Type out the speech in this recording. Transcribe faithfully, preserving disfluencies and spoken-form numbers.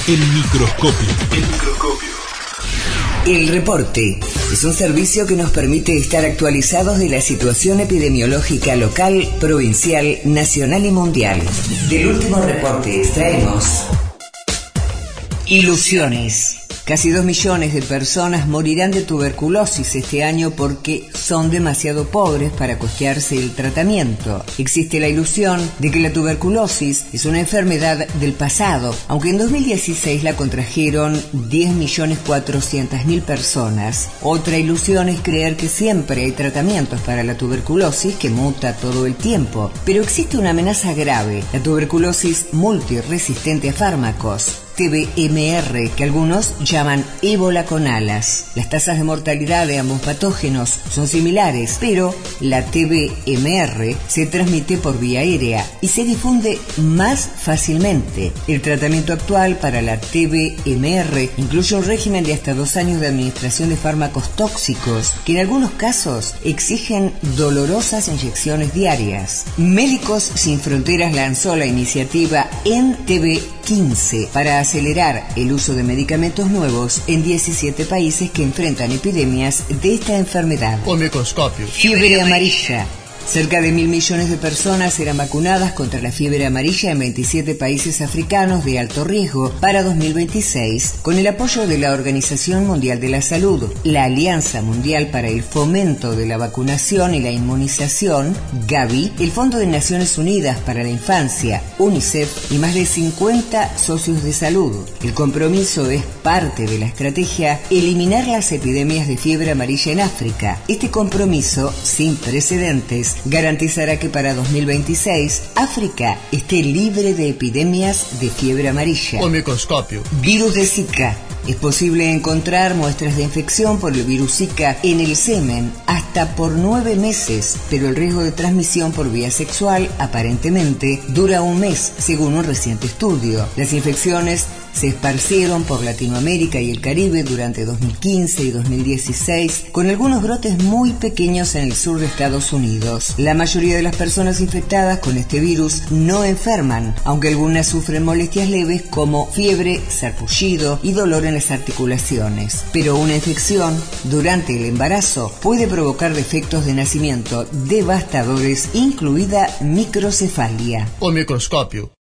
El microscopio. El microscopio. El reporte es un servicio que nos permite estar actualizados de la situación epidemiológica local, provincial, nacional y mundial. Del último reporte extraemos ilusiones. Casi dos millones de personas morirán de tuberculosis este año porque son demasiado pobres para costearse el tratamiento. Existe la ilusión de que la tuberculosis es una enfermedad del pasado, aunque en dos mil dieciséis la contrajeron diez millones cuatrocientas mil personas. Otra ilusión es creer que siempre hay tratamientos para la tuberculosis que muta todo el tiempo. Pero existe una amenaza grave, la tuberculosis multiresistente a fármacos. T B M R, que algunos llaman ébola con alas. Las tasas de mortalidad de ambos patógenos son similares, pero la T B M R se transmite por vía aérea y se difunde más fácilmente. El tratamiento actual para la T B M R incluye un régimen de hasta dos años de administración de fármacos tóxicos, que en algunos casos exigen dolorosas inyecciones diarias. Médicos Sin Fronteras lanzó la iniciativa En T B quince para acelerar el uso de medicamentos nuevos en diecisiete países que enfrentan epidemias de esta enfermedad. O microscopio. Fiebre amarilla. Cerca de mil millones de personas serán vacunadas contra la fiebre amarilla en veintisiete países africanos de alto riesgo para dos mil veintiséis, con el apoyo de la Organización Mundial de la Salud, la Alianza Mundial para el Fomento de la Vacunación y la Inmunización, Gavi, el Fondo de Naciones Unidas para la Infancia, UNICEF y más de cincuenta socios de salud. El compromiso es parte de la estrategia Eliminar las epidemias de fiebre amarilla en África. Este compromiso, sin precedentes, garantizará que para dos mil veintiséis África esté libre de epidemias de fiebre amarilla. O microscopio. Virus de Zika. Es posible encontrar muestras de infección por el virus Zika en el semen hasta por nueve meses, pero el riesgo de transmisión por vía sexual aparentemente dura un mes, según un reciente estudio. Las infecciones se esparcieron por Latinoamérica y el Caribe durante dos mil quince y dos mil dieciséis, con algunos brotes muy pequeños en el sur de Estados Unidos. La mayoría de las personas infectadas con este virus no enferman, aunque algunas sufren molestias leves como fiebre, sarpullido y dolor en las articulaciones. Pero una infección durante el embarazo puede provocar defectos de nacimiento devastadores, incluida microcefalia. O microscopio.